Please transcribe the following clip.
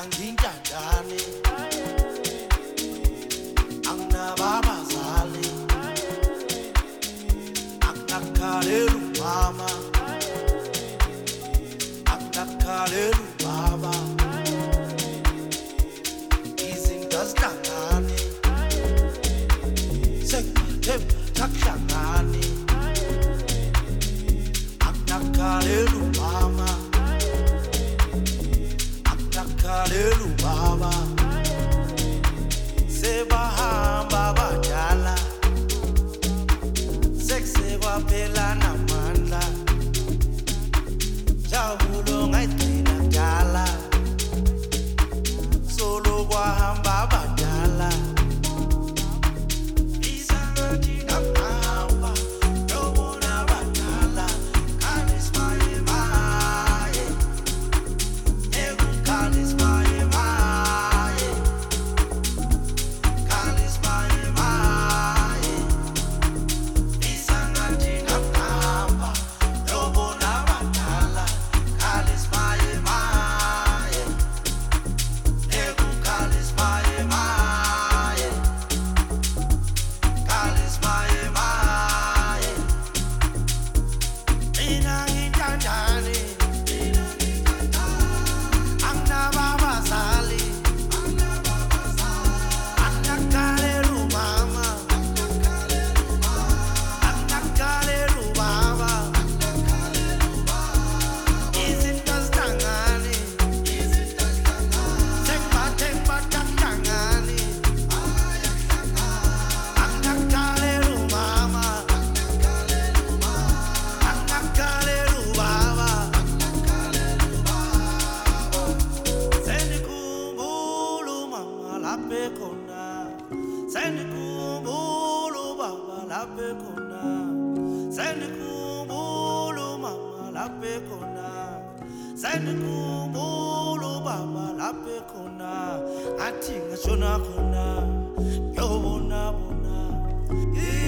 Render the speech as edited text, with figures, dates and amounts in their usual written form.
ngintandane anginababazali anginakhalelu mama anginakhalelu baba izinto azihlangane sekuthemba takuhlangane anginakhalelu mama anginakhalelu baba sebahamba badala sekwaphela namandla jabulo ngayigcina dala solo kwahamba badala isangathi ngahamba yobona badala khalismaye maye khalismaye maye khalismaye maye isangathi ngahamba yobona badala khalismaye maye khalismaye maye khalismaye maye mina ngintandane anginababazali anginakhalelu mama anginakhalelu baba izinto azihlangane sekuthemba takuhlangane anginakhalelu mama anginakhalelu baba sendikhumbula umama lapha ekhona sendikhumbula ubaba lapha ekhona sendikhumbula umama lapha ekhona sendikhumbula ubaba lapha ekhona athi ngashona khona yobona bona